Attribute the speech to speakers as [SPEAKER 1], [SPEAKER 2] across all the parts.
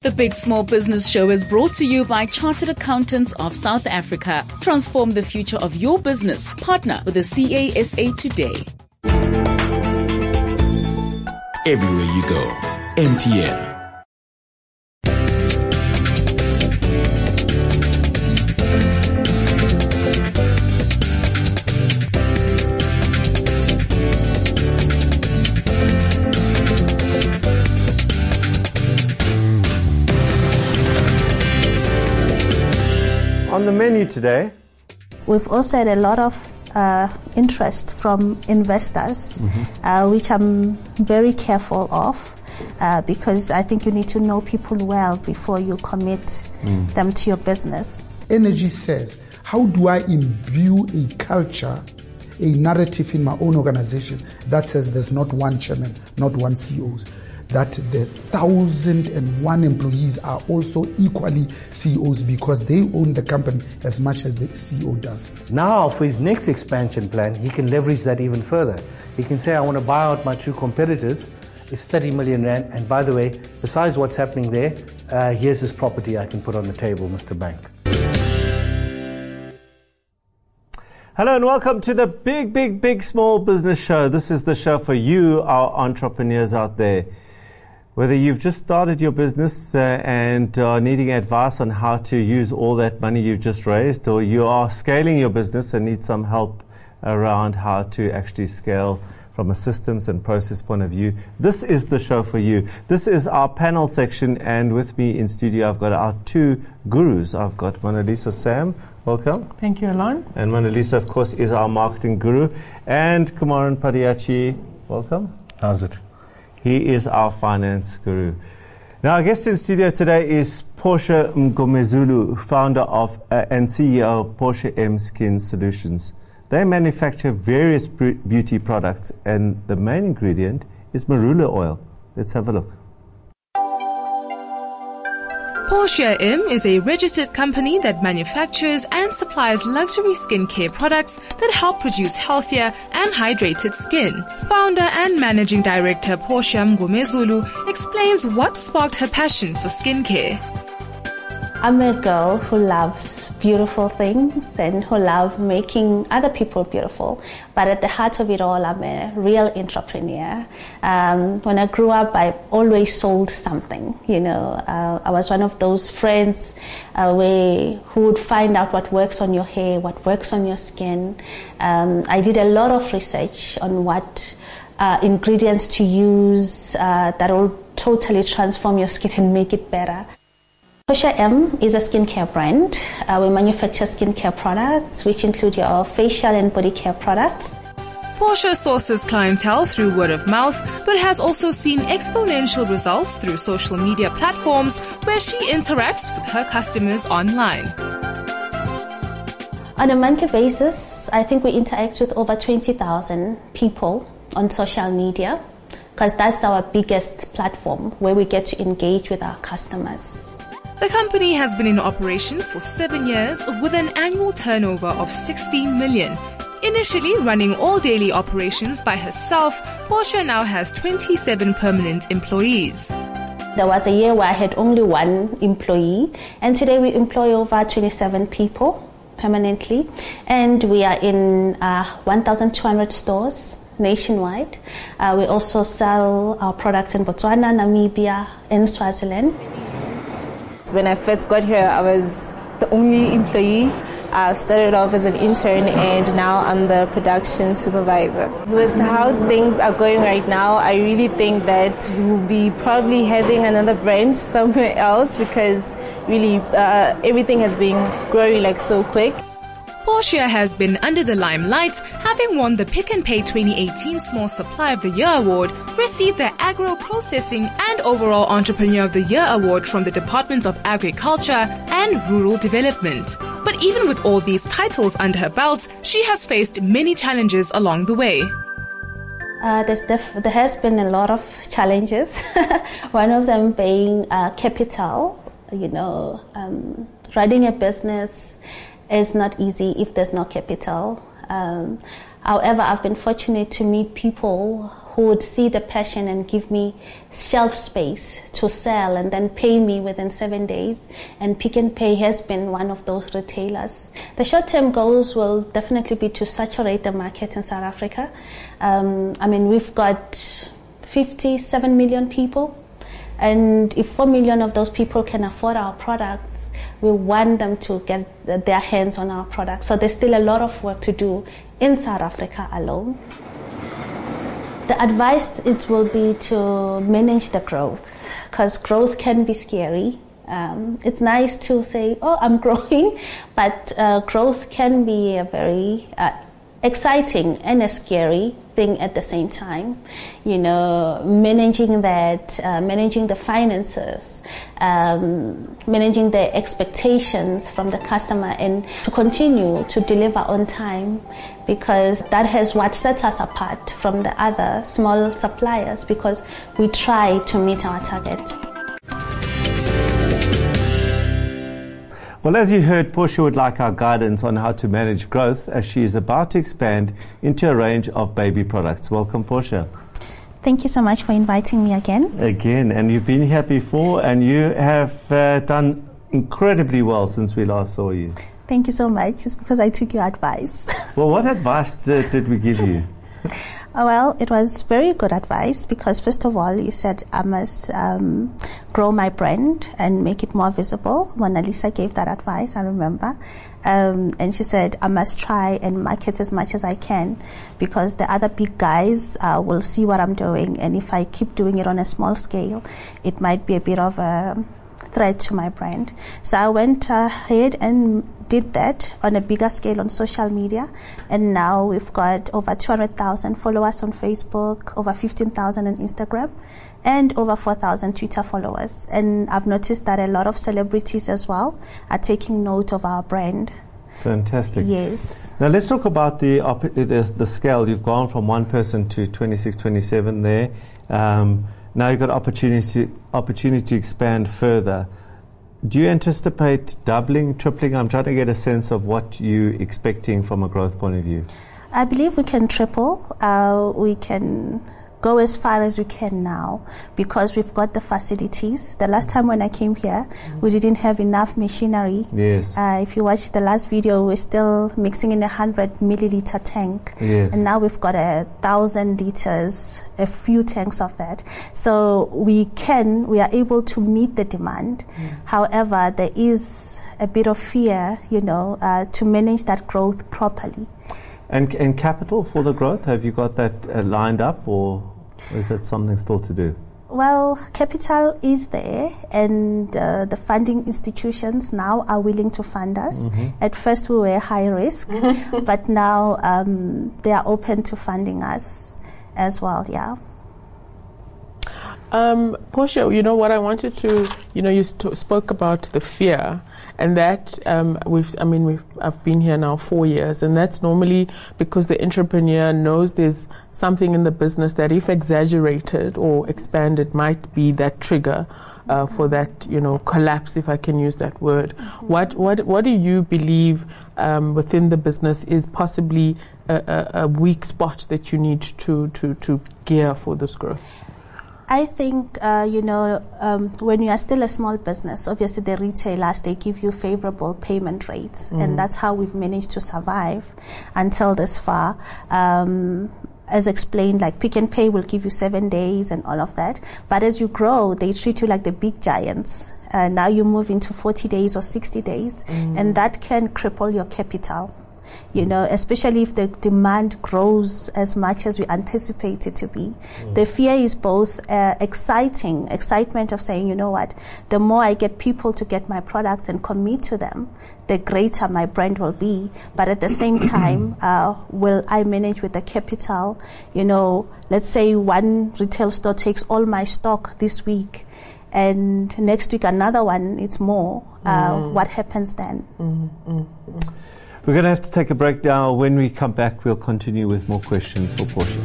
[SPEAKER 1] The Big Small Business Show is brought to you by Chartered Accountants of South Africa. Transform the future of your business. Partner with the CASA today.
[SPEAKER 2] Everywhere you go, MTN.
[SPEAKER 3] On the menu today,
[SPEAKER 4] we've also had a lot of interest from investors, which I'm very careful of because I think you need to know people well before you commit them to your business.
[SPEAKER 5] Energy says, how do I imbue a culture, a narrative in my own organization that says there's not one chairman, not one CEOs, that the 1,001 employees are also equally CEOs because they own the company as much as the CEO does.
[SPEAKER 6] Now, for his next expansion plan, he can leverage that even further. He can say, I want to buy out my two competitors. It's 30 million rand. And by the way, besides what's happening there, here's this property I can put on the table, Mr. Bank.
[SPEAKER 3] hello and welcome to the Big Small Business Show. This is the show for you, our entrepreneurs out there. Whether you've just started your business and are needing advice on how to use all that money you've just raised, or you are scaling your business and need some help around how to actually scale from a systems and process point of view, this is the show for you. This is our panel section, and with me in studio I've got our two gurus. I've got Mona Lisa Sam. Welcome.
[SPEAKER 7] Thank you, Alon.
[SPEAKER 3] And Mona Lisa, of course, is our marketing guru. And Kumaran Padiachi. Welcome.
[SPEAKER 6] How's it?
[SPEAKER 3] He is our finance guru. Now, our guest in studio today is Portia Mngomezulu, founder of and CEO of Portia M Skin Solutions. They manufacture various beauty products, and the main ingredient is marula oil. Let's have a look.
[SPEAKER 8] Portia M is a registered company that manufactures and supplies luxury skincare products that help produce healthier and hydrated skin. Founder and managing director Portia Mngomezulu explains what sparked her passion for skincare.
[SPEAKER 4] I'm a girl who loves beautiful things and who loves making other people beautiful. But at the heart of it all, I'm a real entrepreneur. When I grew up, I always sold something. I was one of those friends who would find out what works on your hair, what works on your skin. I did a lot of research on what ingredients to use that will totally transform your skin and make it better. Portia M is a skincare brand. We manufacture skincare products, which include your facial and body care products.
[SPEAKER 8] Portia sources clientele through word of mouth, but has also seen exponential results through social media platforms where she interacts with her customers online.
[SPEAKER 4] On a monthly basis, I think we interact with over 20,000 people on social media, because that's our biggest platform where we get to engage with our customers.
[SPEAKER 8] The company has been in operation for 7 years with an annual turnover of 16 million. Initially running all daily operations by herself, Portia now has 27 permanent employees.
[SPEAKER 4] There was a year where I had only one employee, and today we employ over 27 people permanently, and we are in 1,200 stores nationwide. We also sell our products in Botswana, Namibia, and Swaziland.
[SPEAKER 9] When I first got here, I was the only employee. I started off as an intern, and now I'm the production supervisor. With how things are going right now, I really think that we'll be probably having another branch somewhere else, because really everything has been growing so quick.
[SPEAKER 8] Portia has been under the limelight, having won the Pick n Pay 2018 Small Supply of the Year Award, received the Agro Processing and Overall Entrepreneur of the Year Award from the Department of Agriculture and Rural Development. But even with all these titles under her belt, she has faced many challenges along the way.
[SPEAKER 4] There has been a lot of challenges. One of them being capital. Running a business is not easy if there's no capital. However, I've been fortunate to meet people who would see the passion and give me shelf space to sell and then pay me within 7 days. And Pick n Pay has been one of those retailers. The short-term goals will definitely be to saturate the market in South Africa. We've got 57 million people. And if 4 million of those people can afford our products, we want them to get their hands on our products. So there's still a lot of work to do in South Africa alone. The advice it will be to manage the growth, because growth can be scary. It's nice to say, oh, I'm growing, but growth can be a very exciting and a scary thing at the same time. Managing that, managing the finances, managing the expectations from the customer, and to continue to deliver on time, because that has what sets us apart from the other small suppliers, because we try to meet our target.
[SPEAKER 3] Well, as you heard, Portia would like our guidance on how to manage growth as she is about to expand into a range of baby products. Welcome, Portia.
[SPEAKER 4] Thank you so much for inviting me again.
[SPEAKER 3] And you've been here before, and you have done incredibly well since we last saw you.
[SPEAKER 4] Thank you so much. It's because I took your advice.
[SPEAKER 3] Well, what advice did we give you?
[SPEAKER 4] Well, it was very good advice, because first of all, you said I must grow my brand and make it more visible. Mona Lisa gave that advice, I remember. And she said I must try and market as much as I can, because the other big guys will see what I'm doing. And if I keep doing it on a small scale, it might be a bit of a threat to my brand. So I went ahead and did that on a bigger scale on social media, and now we've got over 200,000 followers on Facebook, over 15,000 on Instagram, and over 4,000 Twitter followers. And I've noticed that a lot of celebrities as well are taking note of our brand.
[SPEAKER 3] Fantastic.
[SPEAKER 4] Yes.
[SPEAKER 3] Now let's talk about the scale. You've gone from one person to 26, 27 there. Now you've got opportunity to expand further. Do you anticipate doubling, tripling? I'm trying to get a sense of what you're expecting from a growth point of view.
[SPEAKER 4] I believe we can triple. We can go as far as we can now, because we've got the facilities. The last time when I came here, we didn't have enough machinery.
[SPEAKER 3] Yes.
[SPEAKER 4] If you watch the last video, we're still mixing in 100 milliliter tank.
[SPEAKER 3] Yes.
[SPEAKER 4] And now we've got 1,000 liters, a few tanks of that. So we are able to meet the demand. However, there is a bit of fear, to manage that growth properly.
[SPEAKER 3] And capital for the growth, have you got that lined up, or is that something still to do?
[SPEAKER 4] Well, capital is there, and the funding institutions now are willing to fund us. Mm-hmm. At first we were high risk, but now they are open to funding us as well, yeah.
[SPEAKER 7] Portia, what I wanted to, you spoke about the fear. And that I've been here now 4 years, and that's normally because the entrepreneur knows there's something in the business that, if exaggerated or expanded, might be that trigger for that collapse, if I can use that word. Mm-hmm. What do you believe within the business is possibly a weak spot that you need to gear for this growth?
[SPEAKER 4] I think, when you are still a small business, obviously the retailers, they give you favorable payment rates. Mm-hmm. And that's how we've managed to survive until this far. As explained, like Pick n Pay will give you 7 days and all of that. But as you grow, they treat you like the big giants. Now you move into 40 days or 60 days. Mm-hmm. And that can cripple your capital. Especially if the demand grows as much as we anticipate it to be. The fear is both excitement of saying, the more I get people to get my products and commit to them, the greater my brand will be. But at the same time, will I manage with the capital? Let's say one retail store takes all my stock this week, and next week another one, it's more. What happens then?
[SPEAKER 3] We're going to have to take a break now. When we come back, we'll continue with more questions for Portia.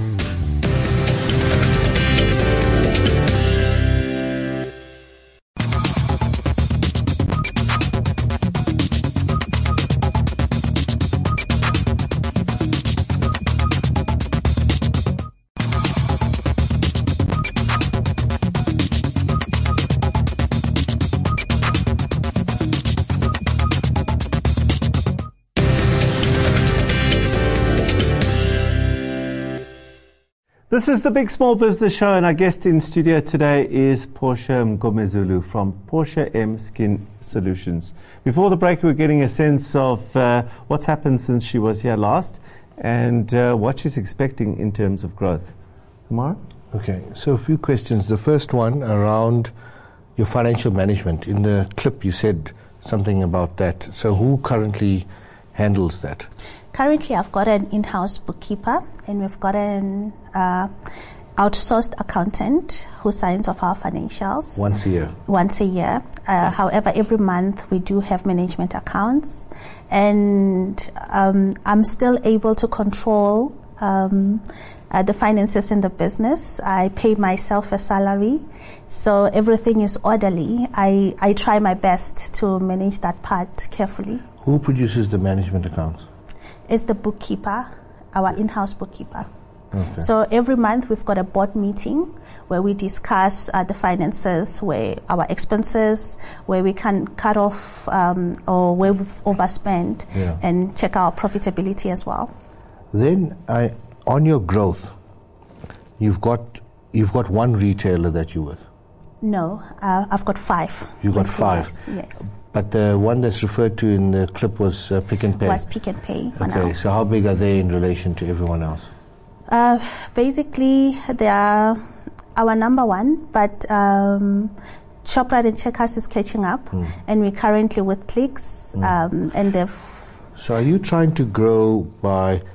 [SPEAKER 3] This is the Big Small Business Show, and our guest in studio today is Portia Mgomezulu from Portia M Skin Solutions. Before the break, we were getting a sense of what's happened since she was here last and what she's expecting in terms of growth. Kumar?
[SPEAKER 6] Okay, so a few questions. The first one around your financial management. In the clip, you said something about that. So who currently handles that?
[SPEAKER 4] Currently, I've got an in-house bookkeeper, and we've got an outsourced accountant who signs off our financials.
[SPEAKER 6] Once a year?
[SPEAKER 4] Once a year. However, every month we do have management accounts, and I'm still able to control the finances in the business. I pay myself a salary, so everything is orderly. I try my best to manage that part carefully.
[SPEAKER 6] Who produces the management accounts?
[SPEAKER 4] It's the bookkeeper, our in-house bookkeeper.
[SPEAKER 6] Okay.
[SPEAKER 4] So every month we've got a board meeting where we discuss the finances, where our expenses, where we can cut off or where we've overspent, and check our profitability as well.
[SPEAKER 6] Then, on your growth, you've got one retailer that you're with.
[SPEAKER 4] No, I've got 5.
[SPEAKER 6] You've got 5.
[SPEAKER 4] Yes.
[SPEAKER 6] But the one that's referred to in the clip was Pick n Pay.
[SPEAKER 4] Was Pick n Pay for now.
[SPEAKER 6] Okay, so how big are they in relation to everyone else?
[SPEAKER 4] Basically, they are our number one, but Shoprite and Checkers is catching up, and we're currently with Clicks, and they've...
[SPEAKER 6] So are you trying to grow by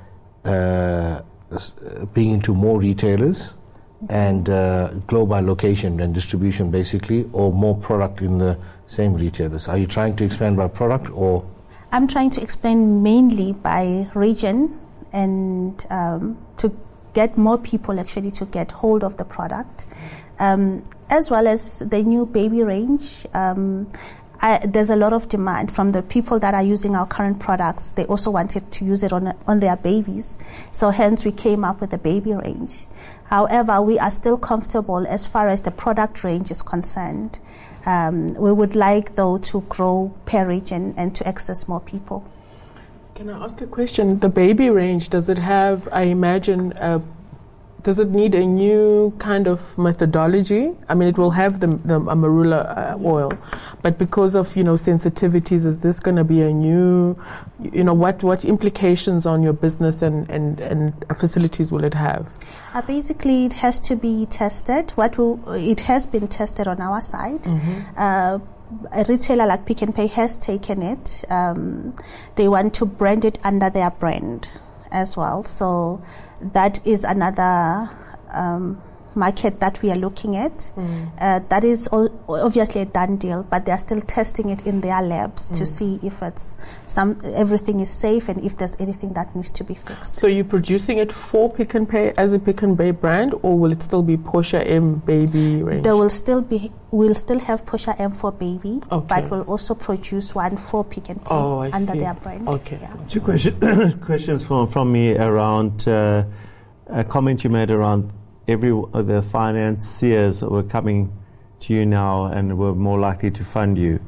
[SPEAKER 6] being into more retailers and grow by location and distribution basically, or more product in the same retailers? Are you trying to expand by product or?
[SPEAKER 4] I'm trying to expand mainly by region and to get more people actually to get hold of the product, as well as the new baby range. There's a lot of demand from the people that are using our current products. They also wanted to use it on their babies, so hence we came up with the baby range. However, we are still comfortable as far as the product range is concerned. We would like, though, to grow per region and to access more people.
[SPEAKER 7] Can I ask a question? The baby range, does it have, I imagine, does it need a new kind of methodology? I mean, it will have the marula oil, but because of, sensitivities, is this going to be a new, what implications on your business and facilities will it have?
[SPEAKER 4] Basically, it has to be tested. It has been tested on our side. A retailer like Pick n Pay has taken it. They want to brand it under their brand as well. So that is another market that we are looking at. That is obviously a done deal, but they are still testing it in their labs to see if everything is safe and if there's anything that needs to be fixed.
[SPEAKER 7] So you're producing it for Pick n Pay as a Pick n Pay brand, or will it still be Portia M baby range?
[SPEAKER 4] We'll still have Portia M for baby, but we'll also produce one for Pick n Pay under their brand.
[SPEAKER 7] Okay.
[SPEAKER 4] Yeah.
[SPEAKER 3] 2 questions from me around a comment you made around the financiers were coming to you now and were more likely to fund you.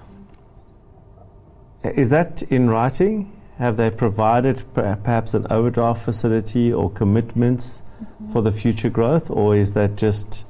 [SPEAKER 3] Is that in writing? Have they provided perhaps an overdraft facility or commitments for the future growth, or is that just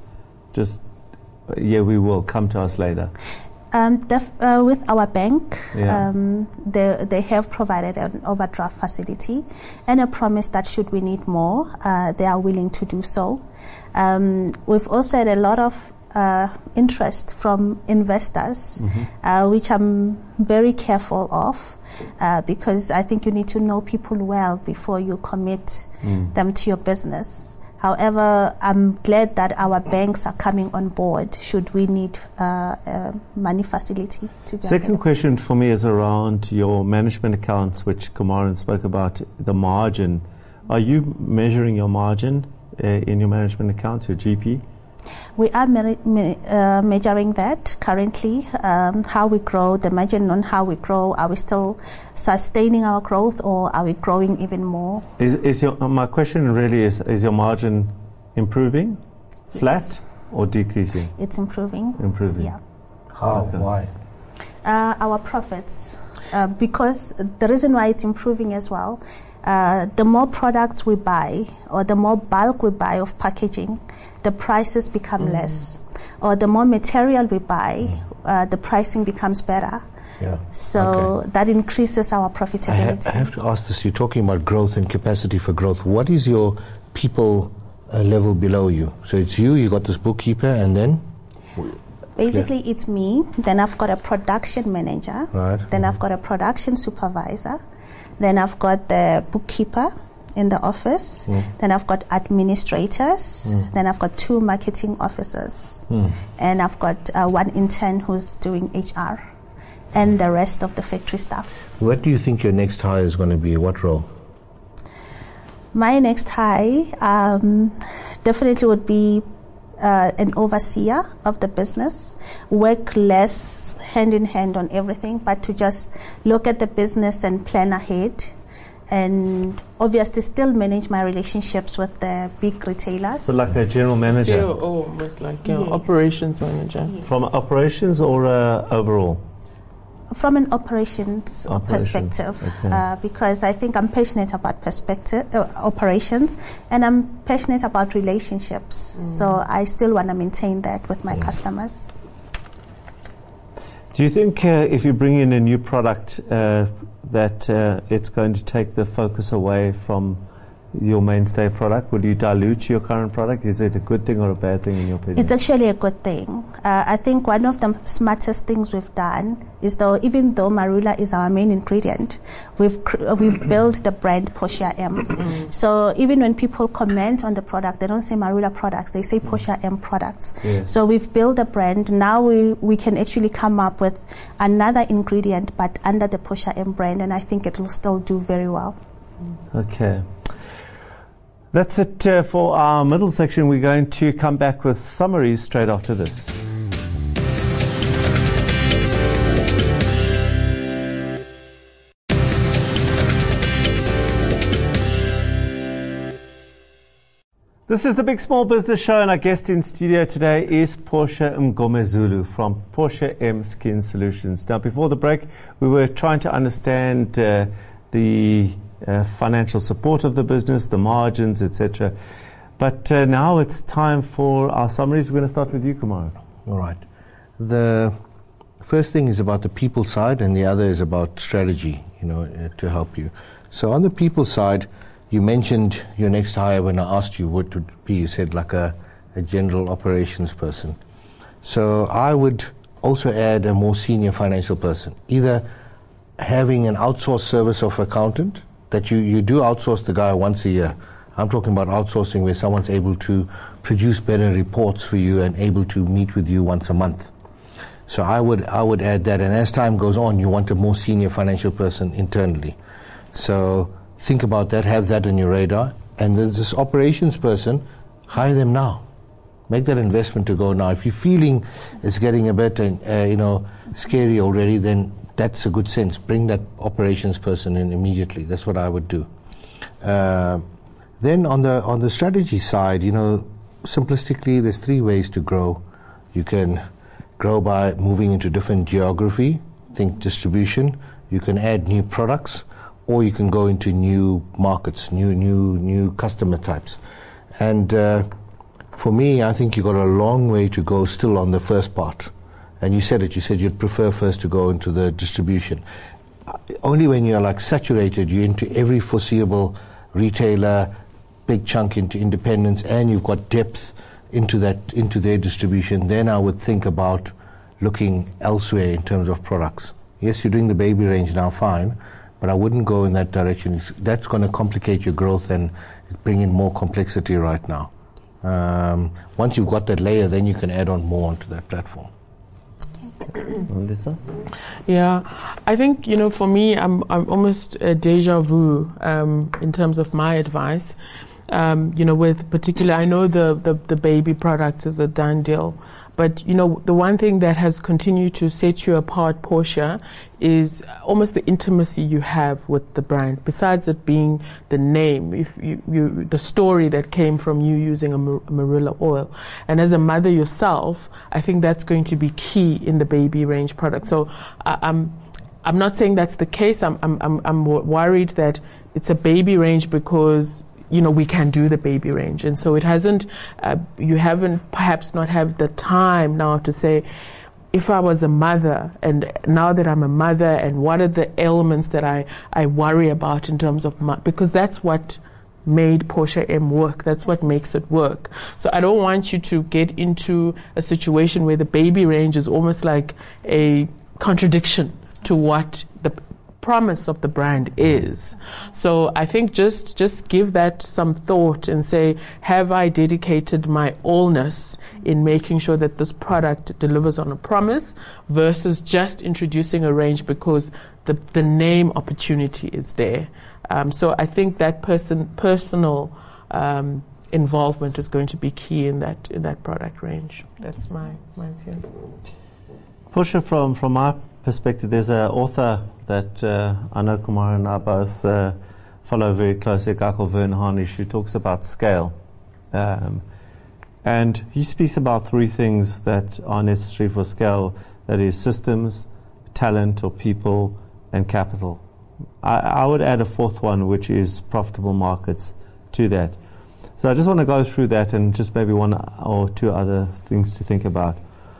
[SPEAKER 3] we will come to us later?
[SPEAKER 4] With our bank,
[SPEAKER 3] Yeah.
[SPEAKER 4] They have provided an overdraft facility and a promise that should we need more, they are willing to do so. We've also had a lot of interest from investors, which I'm very careful of, because I think you need to know people well before you commit them to your business. However, I'm glad that our banks are coming on board should we need money facility to be
[SPEAKER 3] Second
[SPEAKER 4] available.
[SPEAKER 3] question for me is around your management accounts, which Kumaran spoke about, the margin. Are you measuring your margin in your management accounts, your GP?
[SPEAKER 4] We are measuring that currently, how we grow, the margin on how we grow. Are we still sustaining our growth, or are we growing even more?
[SPEAKER 3] My question really is your margin improving, flat,
[SPEAKER 4] Yes.
[SPEAKER 3] or decreasing?
[SPEAKER 4] It's improving.
[SPEAKER 3] Improving.
[SPEAKER 4] Yeah.
[SPEAKER 6] How?
[SPEAKER 3] Okay.
[SPEAKER 6] Why?
[SPEAKER 4] Our profits, because the reason why it's improving as well, the more products we buy or the more bulk we buy of packaging, the prices become less. Or the more material we buy, the pricing becomes better.
[SPEAKER 6] Yeah.
[SPEAKER 4] So that increases our profitability.
[SPEAKER 6] I have to ask this. You're talking about growth and capacity for growth. What is your people level below you? So it's you got this bookkeeper, and then?
[SPEAKER 4] Basically, it's me. Then I've got a production manager.
[SPEAKER 6] Right.
[SPEAKER 4] Then I've got a production supervisor. Then I've got the bookkeeper in the office. Then I've got administrators. Then I've got 2 marketing officers. And I've got 1 intern who's doing HR. And the rest of the factory staff.
[SPEAKER 6] What do you think your next hire is going to be? What role?
[SPEAKER 4] My next hire definitely would be an overseer of the business, work less hand in hand on everything, but to just look at the business and plan ahead, and obviously still manage my relationships with the big retailers.
[SPEAKER 3] So like a general manager?
[SPEAKER 7] COO, almost like operations manager.
[SPEAKER 4] Yes.
[SPEAKER 3] From operations or overall?
[SPEAKER 4] From an operations perspective, because I think I'm passionate about operations, and I'm passionate about relationships. So I still want to maintain that with my customers.
[SPEAKER 3] Do you think if you bring in a new product that it's going to take the focus away from your mainstay product? Will you dilute your current product? Is it a good thing or a bad thing in your opinion?
[SPEAKER 4] It's actually a good thing. I think one of the smartest things we've done is, even though Marula is our main ingredient, we've built the brand Portia M. So even when people comment on the product, they don't say Marula products, they say Portia M products.
[SPEAKER 3] Yes.
[SPEAKER 4] So we've built a brand. Now we can actually come up with another ingredient but under the Portia M brand, and I think it will still do very well.
[SPEAKER 3] Okay. That's it for our middle section. We're going to come back with summaries straight after this. This is the Big Small Business Show, and our guest in studio today is Portia Mgomezulu from Portia M Skin Solutions. Now, before the break, we were trying to understand the financial support of the business, the margins, etc. But now it's time for our summaries. We're going to start with you, Kumar.
[SPEAKER 6] All right. The first thing is about the people side, and the other is about strategy, to help you. So on the people side, you mentioned your next hire when I asked you what would be. You said like a general operations person. So I would also add a more senior financial person, either having an outsourced service of accountant, that you do outsource the guy once a year. I'm talking about outsourcing where someone's able to produce better reports for you and able to meet with you once a month. So I would add that, and as time goes on, you want a more senior financial person internally. So think about that, have that on your radar, and there's this operations person, hire them now. Make that investment to go now. If you're feeling it's getting a bit, scary already, then that's a good sense. Bring that operations person in immediately. That's what I would do. Then on the strategy side, simplistically, there's 3 ways to grow. You can grow by moving into different geography, think distribution. You can add new products, or you can go into new markets, new customer types. And for me, I think you've got a long way to go still on the first part. And you said you'd prefer first to go into the distribution. Only when you're like saturated, you're into every foreseeable retailer, big chunk into independents, and you've got depth into their distribution, then I would think about looking elsewhere in terms of products. Yes, you're doing the baby range now, fine, but I wouldn't go in that direction. That's going to complicate your growth and bring in more complexity right now. Once you've got that layer, then you can add on more onto that platform.
[SPEAKER 3] Melissa?
[SPEAKER 7] Yeah, I think, for me, I'm almost a deja vu in terms of my advice. With particular, I know the baby products is a done deal, but the one thing that has continued to set you apart, Portia, is almost the intimacy you have with the brand. Besides it being the name, if you the story that came from you using a marula oil, and as a mother yourself, I think that's going to be key in the baby range product. So I'm not saying that's the case. I'm worried that it's a baby range because we can do the baby range, and so it hasn't. You haven't perhaps not have the time now to say, if I was a mother, and now that I'm a mother, and what are the elements that I worry about in terms of because that's what made Portia M work. That's what makes it work. So I don't want you to get into a situation where the baby range is almost like a contradiction to what the promise of the brand is. So I think just give that some thought and say, have I dedicated my allness in making sure that this product delivers on a promise versus just introducing a range because the name opportunity is there. So I think that personal involvement is going to be key in that product range. That's my view.
[SPEAKER 3] Portia, from my perspective, there's an author that I know Kumar and I both follow very closely, a guy called Vern Harnish, who talks about scale. And he speaks about three things that are necessary for scale, that is systems, talent or people, and capital. I would add a fourth one, which is profitable markets to that. So I just want to go through that and just maybe one or two other things to think about.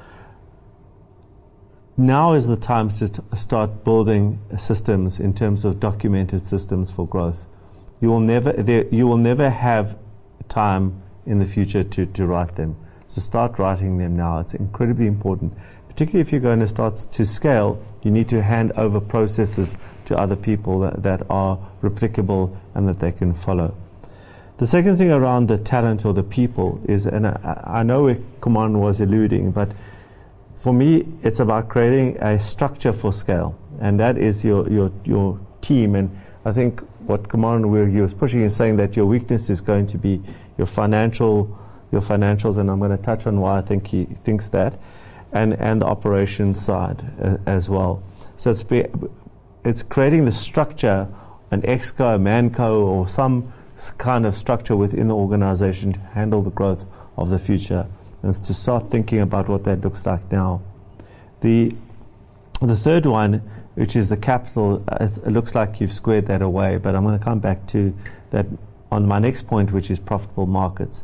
[SPEAKER 3] Now is the time to start building systems in terms of documented systems for growth. You will never have time in the future to write them. So start writing them now. It's incredibly important. Particularly if you're going to start to scale, you need to hand over processes to other people that are replicable and that they can follow. The second thing around the talent or the people is, and I know where Kuman was alluding, but for me, it's about creating a structure for scale, and that is your team. And I think what Kuman, where he was pushing, is saying that your weakness is going to be your financials, and I'm going to touch on why I think he thinks that, and the operations side as well. So it's creating the structure, an exco, a manco, or some kind of structure within the organization to handle the growth of the future, and to start thinking about what that looks like now. The third one, which is the capital, it looks like you've squared that away, but I'm going to come back to that on my next point, which is profitable markets.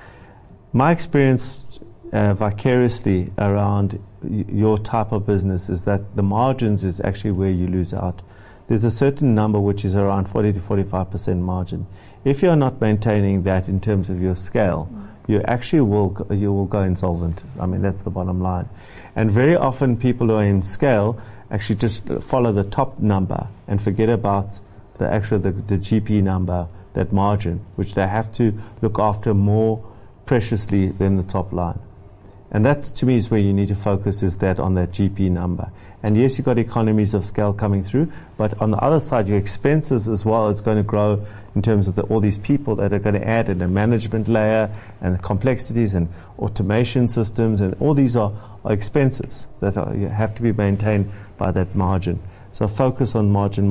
[SPEAKER 3] My experience vicariously around your type of business is that the margins is actually where you lose out. There's a certain number which is around 40 to 45% margin. If you're not maintaining that in terms of your scale, you actually will go insolvent. I mean, that's the bottom line. And very often people who are in scale actually just follow the top number and forget about the GP number, that margin, which they have to look after more preciously than the top line. And that, to me, is where you need to focus, is that on that GP number. And yes, you've got economies of scale coming through, but on the other side, your expenses as well, it's going to grow in terms of all these people that are going to add in a management layer and the complexities and automation systems, and all these are expenses that have to be maintained by that margin. So focus on margin.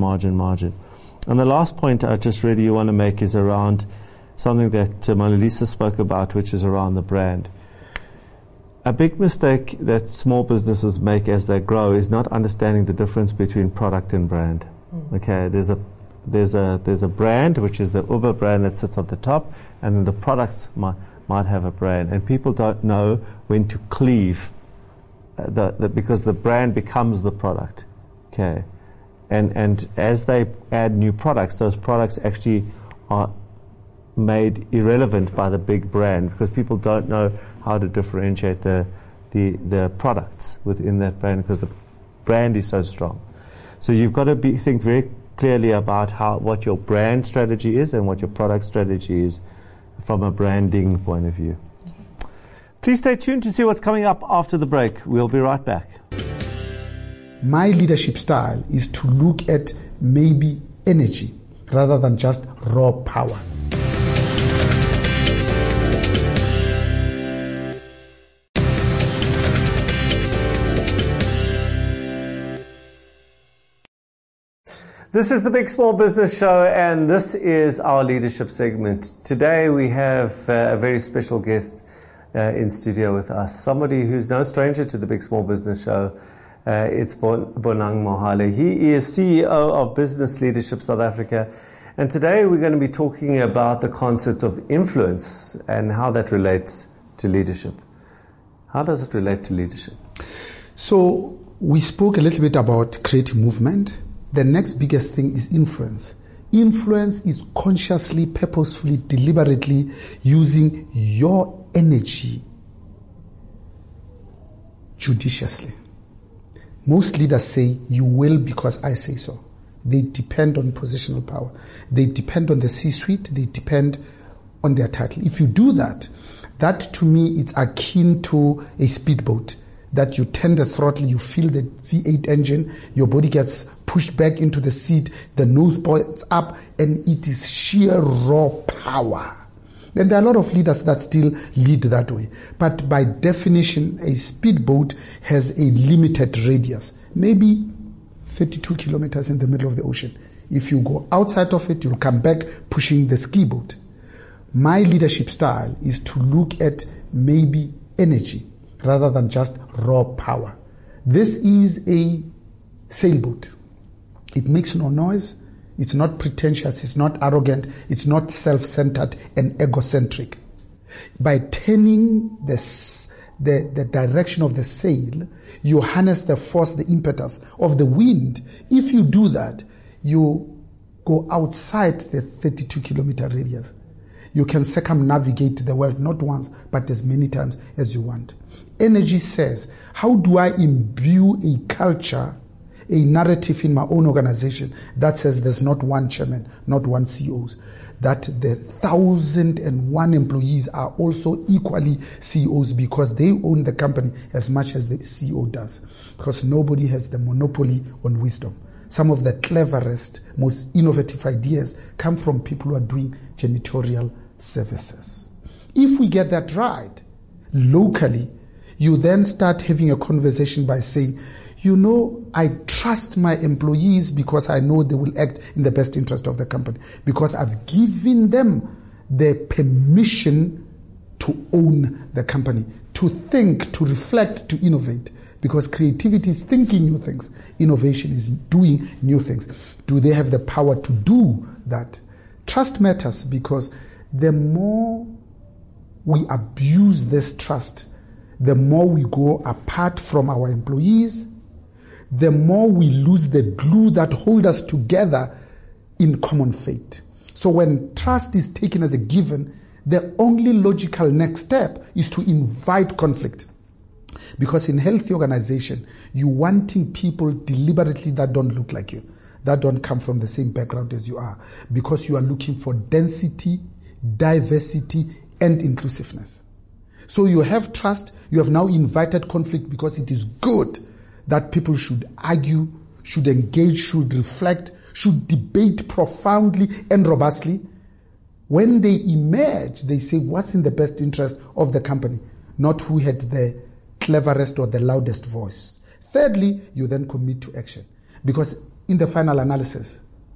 [SPEAKER 3] And the last point I just really want to make is around something that Monalisa spoke about, which is around the brand. A big mistake that small businesses make as they grow is not understanding the difference between product and brand. Okay, there's a brand, which is the Uber brand that sits at the top, and then the products might have a brand, and people don't know when to cleave because the brand becomes the product. Okay, and as they add new products, those products actually are made irrelevant by the big brand because people don't know how to differentiate the products within that brand because the brand is so strong. So you've got to think very clearly about what your brand strategy is and what your product strategy is from a branding point of view. Please stay tuned to see what's coming up after the break. We'll be right back.
[SPEAKER 5] My leadership style is to look at maybe energy rather than just raw power.
[SPEAKER 3] This is the Big Small Business Show, and this is our leadership segment. Today we have a very special guest in studio with us, somebody who's no stranger to the Big Small Business Show. It's Bonang Mohale. He is CEO of Business Leadership South Africa, And today we're going to be talking about the concept of influence and how that relates to leadership. How does it relate to leadership?
[SPEAKER 5] So we spoke a little bit about creating movement. The next biggest thing is influence. Influence is consciously, purposefully, deliberately using your energy judiciously. Most leaders say, you will because I say so. They depend on positional power. They depend on the C-suite. They depend on their title. If you do that, that to me it's akin to a speedboat. That you turn the throttle, you feel the V8 engine, your body gets pushed back into the seat, the nose points up, and it is sheer raw power. And there are a lot of leaders that still lead that way. But by definition, a speedboat has a limited radius, maybe 32 kilometers in the middle of the ocean. If you go outside of it, you'll come back pushing the ski boat. My leadership style is to look at maybe energy rather than just raw power. This is a sailboat. It makes no noise. It's not pretentious. It's not arrogant. It's not self-centered and egocentric. By turning the direction of the sail, you harness the force, the impetus of the wind. If you do that, you go outside the 32-kilometer radius. You can circumnavigate the world not once, but as many times as you want. Energy says, how do I imbue a culture, a narrative in my own organization that says there's not one chairman, not one CEOs, that the 1,001 employees are also equally CEOs because they own the company as much as the CEO does, because nobody has the monopoly on wisdom. Some of the cleverest, most innovative ideas come from people who are doing janitorial services. If we get that right, locally, you then start having a conversation by saying, you know, I trust my employees because I know they will act in the best interest of the company, because I've given them the permission to own the company, to think, to reflect, to innovate. Because creativity is thinking new things. Innovation is doing new things. Do they have the power to do that? Trust matters because the more we abuse this trust, the more we go apart from our employees, the more we lose the glue that holds us together in common fate. So when trust is taken as a given, the only logical next step is to invite conflict. Because in healthy organization, you're wanting people deliberately that don't look like you, that don't come from the same background as you are, because you are looking for density, diversity, and inclusiveness. So you have trust, you have now invited conflict because it is good that people should argue, should engage, should reflect, should debate profoundly and robustly. When they emerge, they say what's in the best interest of the company, not who had the cleverest or the loudest voice. Thirdly, you then commit to action. Because in the final analysis,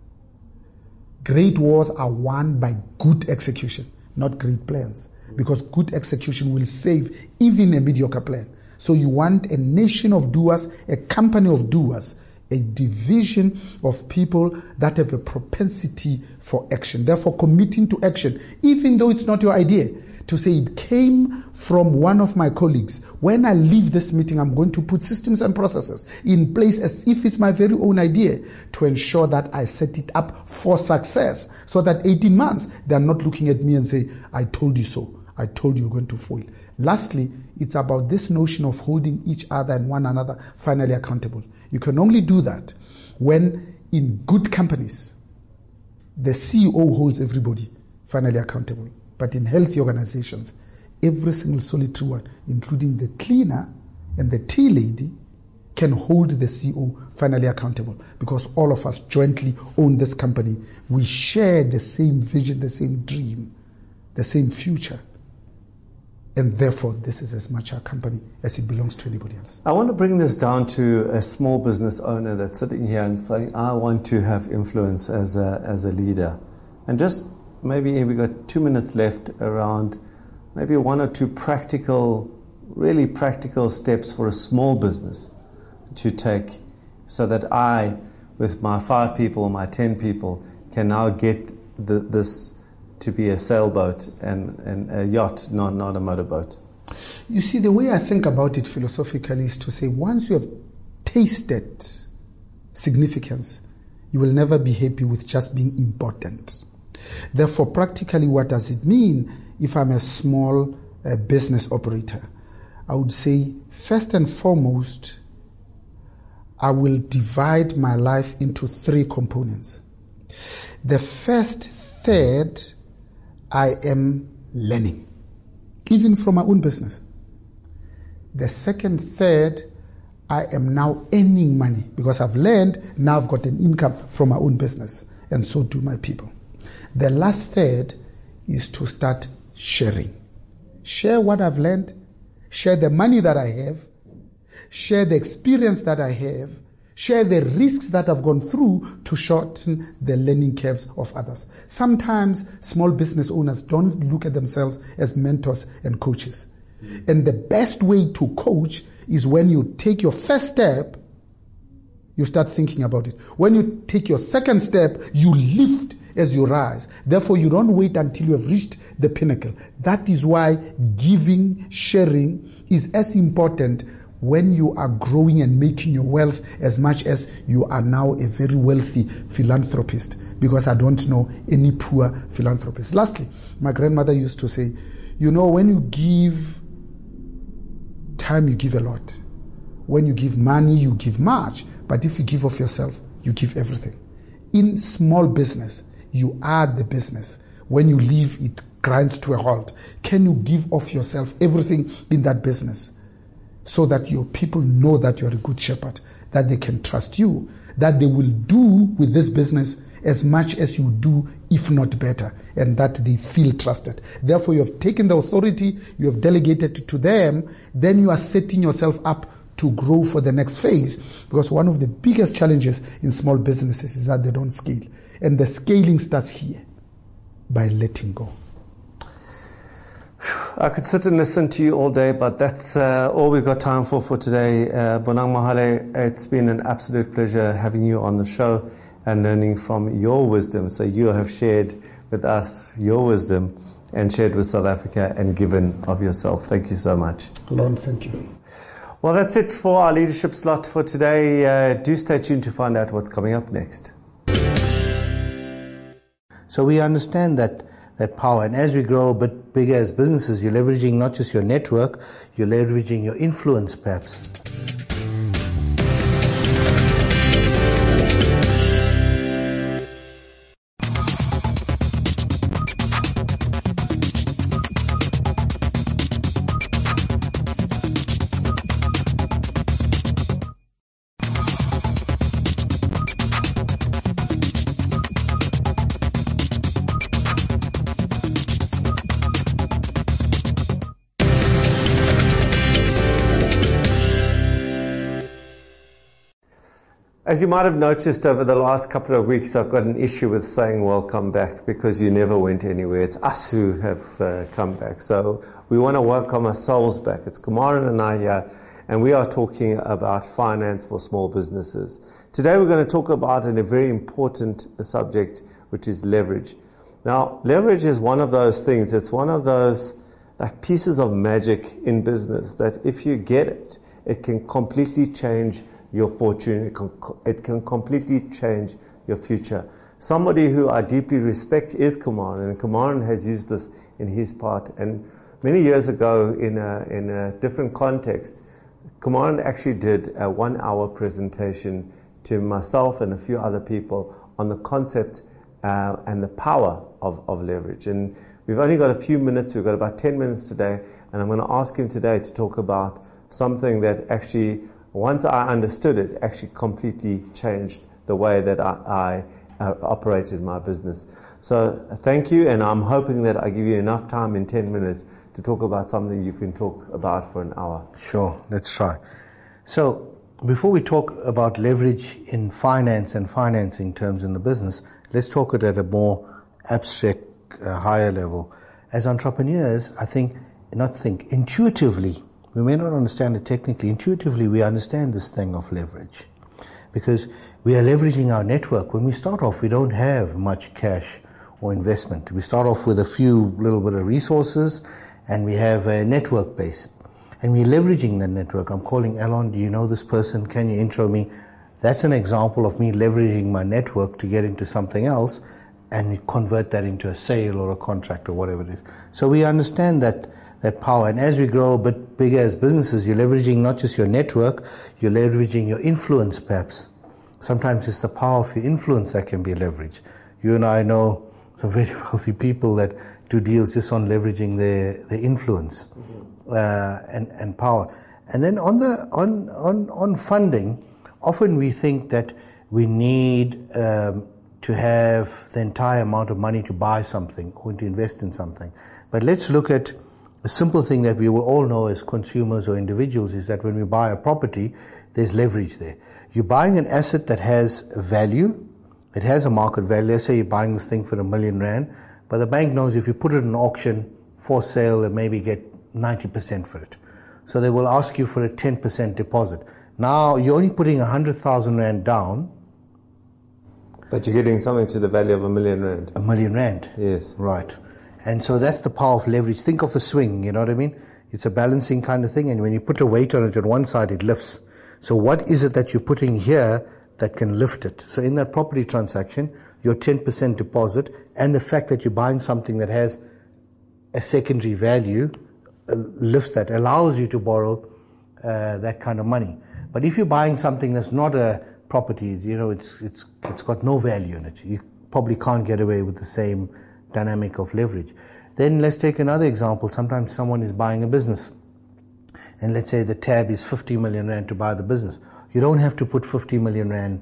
[SPEAKER 5] great wars are won by good execution, not great plans. Because good execution will save even a mediocre plan. So you want a nation of doers, a company of doers, a division of people that have a propensity for action. Therefore, committing to action, even though it's not your idea, to say it came from one of my colleagues. When I leave this meeting, I'm going to put systems and processes in place as if it's my very own idea to ensure that I set it up for success so that 18 months, they're not looking at me and say, I told you so. I told you you're going to fail. Lastly, it's about this notion of holding each other and one another finally accountable. You can only do that when in good companies, the CEO holds everybody finally accountable. But in healthy organizations, every single solitary one, including the cleaner and the tea lady, can hold the CEO finally accountable because all of us jointly own this company. We share the same vision, the same dream, the same future. And therefore, this is as much our company as it belongs to anybody else.
[SPEAKER 3] I want to bring this down to a small business owner that's sitting here and saying, I want to have influence as a leader. And just maybe we've got 2 minutes left around maybe one or two really practical steps for a small business to take so that I, with my 5 people, my 10 people, can now get this to be a sailboat and a yacht, not a motorboat?
[SPEAKER 5] You see, the way I think about it philosophically is to say, once you have tasted significance, you will never be happy with just being important. Therefore, practically, what does it mean if I'm a small business operator? I would say, first and foremost, I will divide my life into 3 components. The first third, I am learning, even from my own business. The second third, I am now earning money because I've learned, now I've got an income from my own business, and so do my people. The last third is to start sharing. Share what I've learned, share the money that I have, share the experience that I have, share the risks that I've gone through to shorten the learning curves of others. Sometimes small business owners don't look at themselves as mentors and coaches. And the best way to coach is when you take your first step, you start thinking about it. When you take your second step, you lift as you rise. Therefore, you don't wait until you have reached the pinnacle. That is why giving, sharing is as important when you are growing and making your wealth as much as you are now a very wealthy philanthropist, because I don't know any poor philanthropist. Lastly, my grandmother used to say, when you give time, you give a lot. When you give money, you give much. But if you give of yourself, you give everything. In small business, you are the business. When you leave, it grinds to a halt. Can you give of yourself everything in that business so that your people know that you're a good shepherd, that they can trust you, that they will do with this business as much as you do, if not better, and that they feel trusted. Therefore, you have taken the authority, you have delegated it to them, then you are setting yourself up to grow for the next phase, because one of the biggest challenges in small businesses is that they don't scale. And the scaling starts here, by letting go.
[SPEAKER 3] I could sit and listen to you all day, but that's all we've got time for today. Bonang Mahale, it's been an absolute pleasure having you on the show and learning from your wisdom. So you have shared with us your wisdom and shared with South Africa and given of yourself. Thank you so much.
[SPEAKER 5] Lord, thank you.
[SPEAKER 3] Well, that's it for our leadership slot for today. Do stay tuned to find out what's coming up next.
[SPEAKER 6] So we understand that power, and as we grow a bit bigger as businesses, you're leveraging not just your network, you're leveraging your influence perhaps.
[SPEAKER 3] As you might have noticed over the last couple of weeks, I've got an issue with saying welcome back because you never went anywhere. It's us who have come back. So we want to welcome ourselves back. It's Kumaran and I here, and we are talking about finance for small businesses. Today we're going to talk about a very important subject, which is leverage. Now, leverage is one of those things. It's one of those like pieces of magic in business that if you get it, it can completely change your fortune. It can completely change your future. Somebody who I deeply respect is Kumaran, and Kumaran has used this in his part. And many years ago, in a different context, Kumaran actually did a 1-hour presentation to myself and a few other people on the concept and the power of leverage. And we've only got a few minutes. We've got about 10 minutes today, and I'm going to ask him today to talk about something that actually, once I understood it, actually completely changed the way that I operated my business. So thank you, and I'm hoping that I give you enough time in 10 minutes to talk about something you can talk about for an hour.
[SPEAKER 6] Sure, let's try. So before we talk about leverage in finance and financing terms in the business, let's talk it at a more abstract, higher level. As entrepreneurs, intuitively, we may not understand it technically. Intuitively, we understand this thing of leverage because we are leveraging our network. When we start off, we don't have much cash or investment. We start off with a few little bit of resources, and we have a network base. And we're leveraging that network. I'm calling Elon, do you know this person? Can you intro me? That's an example of me leveraging my network to get into something else and convert that into a sale or a contract or whatever it is. So we understand that power. And as we grow a bit bigger as businesses, you're leveraging not just your network, you're leveraging your influence perhaps. Sometimes it's the power of your influence that can be leveraged. You and I know some very wealthy people that do deals just on leveraging their influence and power. And then on funding, often we think that we need to have the entire amount of money to buy something or to invest in something. But let's look at a simple thing that we will all know as consumers or individuals, is that when we buy a property, there's leverage there. You're buying an asset that has value. It has a market value. Let's say you're buying this thing for R1 million, but the bank knows if you put it in auction for sale, they maybe get 90% for it. So they will ask you for a 10% deposit. Now you're only putting 100,000 Rand down.
[SPEAKER 3] But you're getting something to the value of R1 million.
[SPEAKER 6] R1 million.
[SPEAKER 3] Yes.
[SPEAKER 6] Right. And so that's the power of leverage. Think of a swing, you know what I mean? It's a balancing kind of thing, and when you put a weight on it on one side, it lifts. So what is it that you're putting here that can lift it? So in that property transaction, your 10% deposit and the fact that you're buying something that has a secondary value lifts that, allows you to borrow that kind of money. But if you're buying something that's not a property, you know, it's got no value in it, you probably can't get away with the same dynamic of leverage. Then let's take another example. Sometimes someone is buying a business, and let's say the tab is 50 million Rand to buy the business. You don't have to put 50 million Rand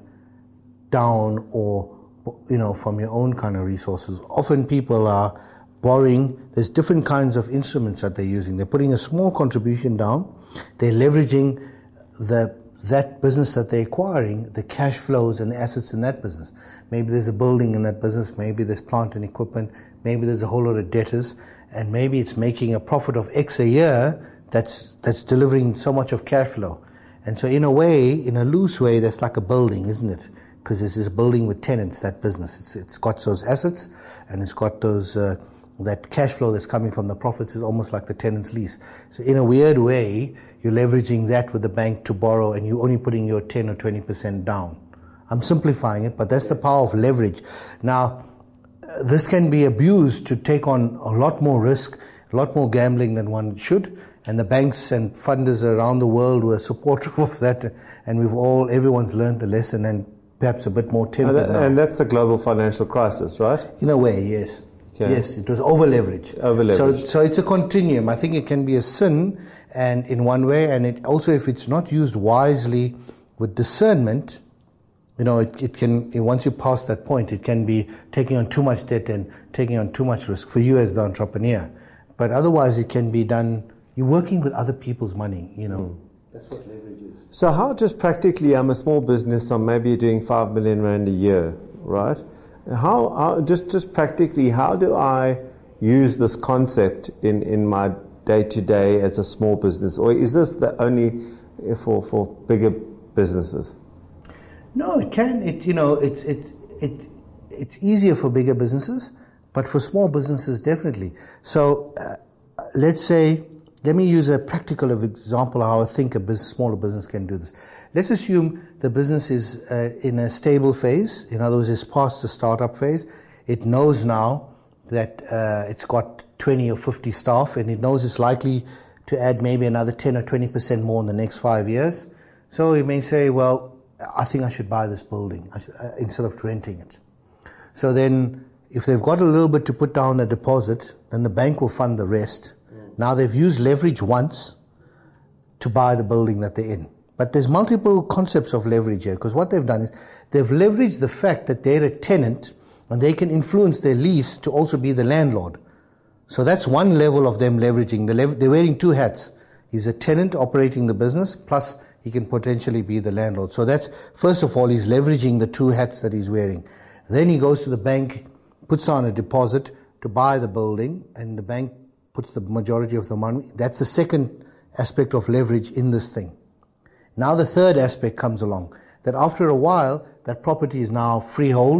[SPEAKER 6] down or, you know, from your own kind of resources. Often people are borrowing. There's different kinds of instruments that they're using. They're putting a small contribution down. They're leveraging that business that they're acquiring, the cash flows and the assets in that business. Maybe there's a building in that business, maybe there's plant and equipment, maybe there's a whole lot of debtors, and maybe it's making a profit of X a year that's delivering so much of cash flow. And so in a way, in a loose way, that's like a building, isn't it? Because this is a building with tenants, that business. It's got those assets, and it's got those that cash flow that's coming from the profits is almost like the tenant's lease. So in a weird way, you're leveraging that with the bank to borrow, and you're only putting your 10 or 20% down. I'm simplifying it, but that's the power of leverage. Now, this can be abused to take on a lot more risk, a lot more gambling than one should, and the banks and funders around the world were supportive of that, and everyone's learned the lesson and perhaps a bit more timid now. And
[SPEAKER 3] that's the global financial crisis, right?
[SPEAKER 6] In a way, yes. Okay. Yes, it was over-leveraged. So it's a continuum. I think it can be a sin, and in one way, and it also, if it's not used wisely with discernment, you know, it can, once you pass that point, it can be taking on too much debt and taking on too much risk for you as the entrepreneur. But otherwise, it can be done, you're working with other people's money, you know. That's what leverage is.
[SPEAKER 3] So how, just practically, I'm a small business, I'm maybe doing 5 million Rand a year, right? How just practically, how do I use this concept in my day-to-day as a small business? Or is this the only for bigger businesses?
[SPEAKER 6] No, it can. It's easier for bigger businesses, but for small businesses, definitely. So let me use a practical example of how I think a smaller business can do this. Let's assume the business is in a stable phase. In other words, it's past the startup phase. It knows now that it's got 20 or 50 staff, and it knows it's likely to add maybe another 10 or 20% more in the next 5 years. So it may say, well, I think I should buy this building instead of renting it. So then if they've got a little bit to put down a deposit, then the bank will fund the rest. Now they've used leverage once to buy the building that they're in. But there's multiple concepts of leverage here, because what they've done is they've leveraged the fact that they're a tenant and they can influence their lease to also be the landlord. So that's one level of them leveraging. They're wearing two hats. He's a tenant operating the business, plus he can potentially be the landlord. So that's, first of all, he's leveraging the two hats that he's wearing. Then he goes to the bank, puts on a deposit to buy the building, and the bank puts the majority of the money. That's the second aspect of leverage in this thing. Now the third aspect comes along, that after a while, that property is now freehold,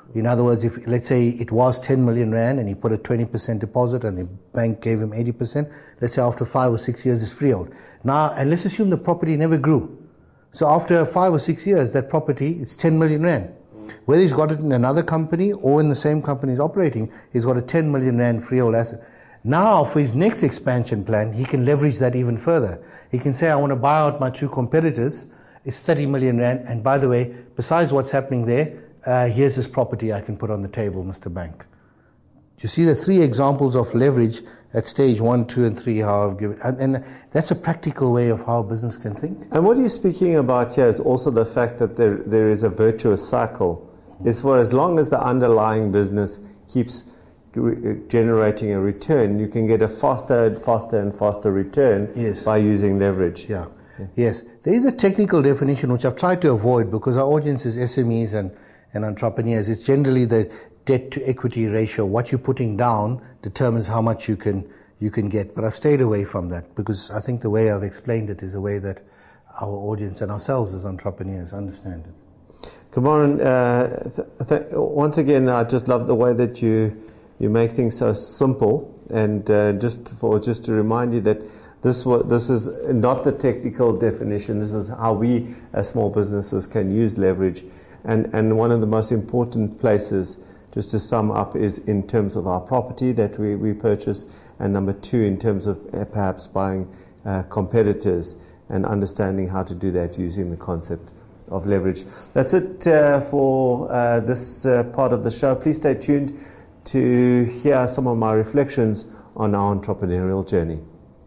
[SPEAKER 6] In other words, if let's say it was 10 million rand and he put a 20% deposit and the bank gave him 80%, let's say after 5 or 6 years it's freehold. Now, and let's assume the property never grew. So after 5 or 6 years, that property, it's 10 million rand. Whether he's got it in another company or in the same company he's operating, he's got a 10 million rand freehold asset. Now, for his next expansion plan, he can leverage that even further. He can say, I want to buy out my two competitors. It's 30 million rand. And by the way, besides what's happening there, here's this property I can put on the table, Mr. Bank. You see the 3 examples of leverage at stage 1, 2, and 3, how I've given. And that's a practical way of how business can think.
[SPEAKER 3] And what you're speaking about here is also the fact that there is a virtuous cycle. Is for as long as the underlying business keeps generating a return, you can get a faster and faster and faster return by using leverage.
[SPEAKER 6] Yeah. Yes. There is a technical definition which I've tried to avoid because our audience is SMEs and entrepreneurs. It's generally the debt to equity ratio. What you're putting down determines how much you can get. But I've stayed away from that because I think the way I've explained it is a way that our audience and ourselves as entrepreneurs understand it.
[SPEAKER 3] Kamaran, once again, I just love the way that you make things so simple, and just to remind you that this is not the technical definition. This is how we as small businesses can use leverage, and one of the most important places, just to sum up, is in terms of our property that we purchase, and number 2, in terms of perhaps buying competitors and understanding how to do that using the concept of leverage. That's it for this part of the show. Please stay tuned to hear some of my reflections on our entrepreneurial journey.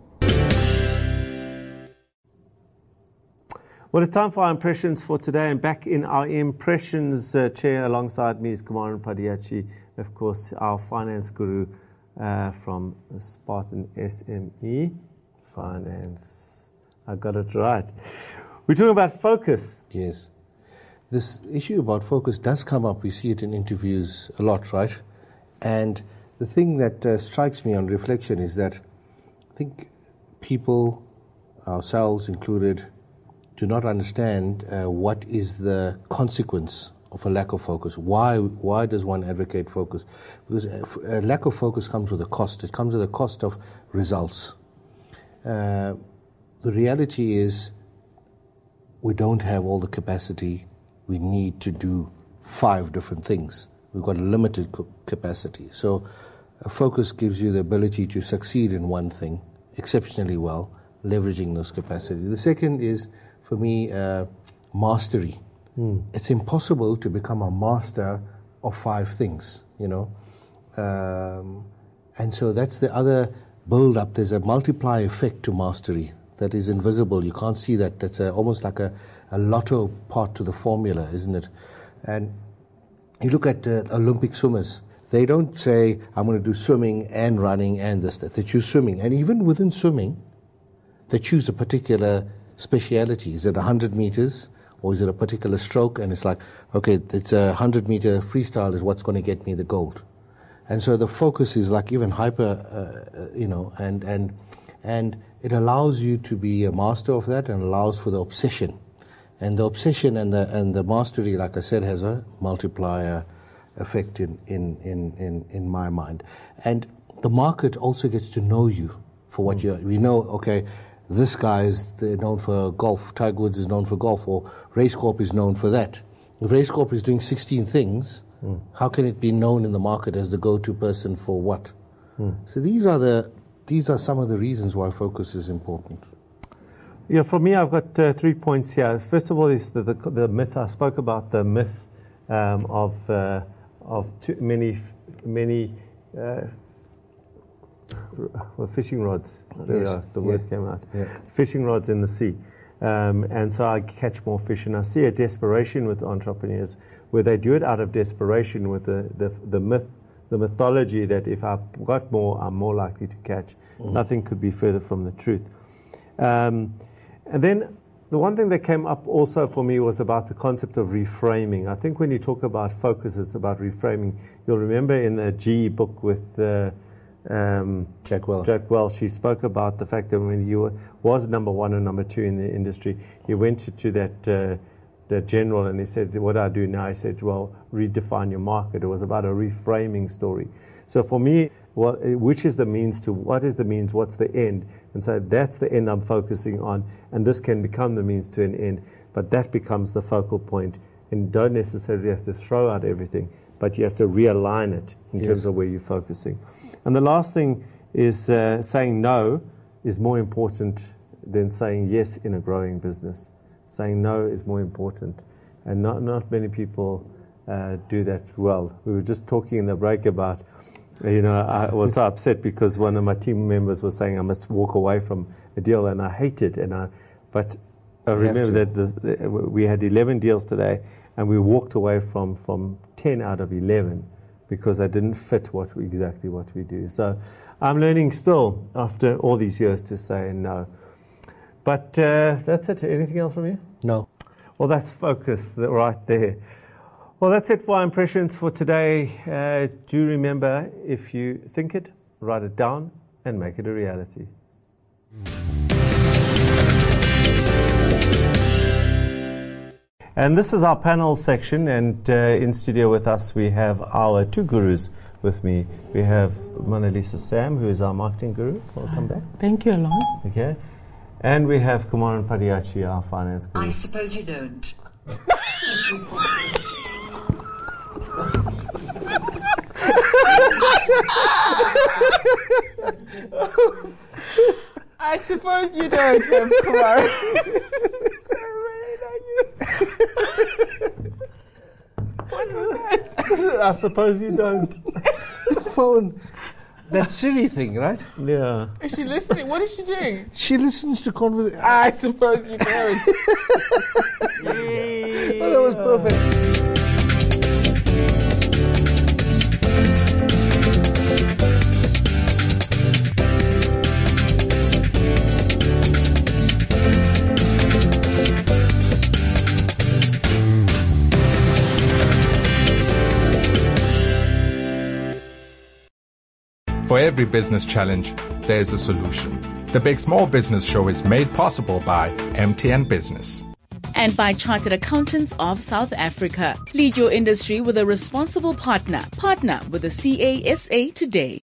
[SPEAKER 3] Well, it's time for our impressions for today, and back in our impressions chair alongside me is Kamaran Padiachi, of course, our finance guru from Spartan SME Finance. I got it right. We're talking about focus.
[SPEAKER 6] Yes. This issue about focus does come up. We see it in interviews a lot, right? And the thing that strikes me on reflection is that I think people, ourselves included, do not understand what is the consequence of a lack of focus. Why does one advocate focus? Because a lack of focus comes with a cost. It comes with a cost of results. The reality is we don't have all the capacity we need to do 5 different things. We've got a limited capacity. So a focus gives you the ability to succeed in one thing exceptionally well, leveraging those capacities. The second is, for me, mastery. It's impossible to become a master of 5 things, you know. And so that's the other build-up. There's a multiplier effect to mastery that is invisible. You can't see that. That's almost like a lotto part to the formula, isn't it? And you look at Olympic swimmers. They don't say, I'm going to do swimming and running and this, that. They choose swimming. And even within swimming, they choose a particular speciality. Is it 100 meters or is it a particular stroke? And it's like, okay, it's a 100-meter freestyle is what's going to get me the gold. And so the focus is like even hyper, and it allows you to be a master of that and allows for the obsession. And the obsession and the mastery, like I said, has a multiplier effect in my mind. And the market also gets to know you for what you are. We know, okay, this guy is known for golf. Tiger Woods is known for golf, or Race Corp is known for that. If Race Corp is doing 16 things, how can it be known in the market as the go-to person for what? So these are some of the reasons why focus is important.
[SPEAKER 3] Yeah, for me, I've got 3 points here. First of all, is the myth. I spoke about the myth of many fishing rods. The word came out. Yeah. Fishing rods in the sea. And so I catch more fish. And I see a desperation with entrepreneurs where they do it out of desperation with the myth, the mythology that if I've got more, I'm more likely to catch. Nothing could be further from the truth. And then the one thing that came up also for me was about the concept of reframing. I think when you talk about focus, it's about reframing. You'll remember in the G book with Jack Welch, she spoke about the fact that when he was number 1 and number 2 in the industry, he went to that the general, and he said, what do I do now? I said, well, redefine your market. It was about a reframing story. So for me, well, which is the means to what is the means, what's the end? And so that's the end I'm focusing on, and this can become the means to an end, but that becomes the focal point, and you don't necessarily have to throw out everything, but you have to realign it in terms of where you're focusing. And the last thing is saying no is more important than saying yes in a growing business. Saying no is more important, and not many people do that well. We were just talking in the break about, I was so upset because one of my team members was saying I must walk away from a deal, and I hate it. But I remember that we had 11 deals today, and we walked away from 10 out of 11 because they didn't fit exactly what we do. So I'm learning still after all these years to say no. But that's it. Anything else from you?
[SPEAKER 6] No.
[SPEAKER 3] Well, that's focus right there. Well, that's it for our impressions for today. Do remember, if you think it, write it down and make it a reality. And this is our panel section, and in studio with us we have our two gurus with me. We have Mona Lisa Sam, who is our marketing guru. Welcome back.
[SPEAKER 7] Thank you, Alon.
[SPEAKER 3] Okay. And we have Kumaran Padiachi, our finance guru.
[SPEAKER 10] I suppose you don't.
[SPEAKER 7] I suppose you don't have Kumar. What was that?
[SPEAKER 3] I suppose you don't.
[SPEAKER 6] The phone, that Siri thing, right?
[SPEAKER 3] Yeah.
[SPEAKER 7] Is she listening? What is she doing?
[SPEAKER 6] She listens to conversation.
[SPEAKER 7] I suppose you don't.
[SPEAKER 6] Oh, that was perfect.
[SPEAKER 11] For every business challenge, there's a solution. The Big Small Business Show is made possible by MTN Business.
[SPEAKER 1] And by Chartered Accountants of South Africa. Lead your industry with a responsible partner. Partner with the CASA today.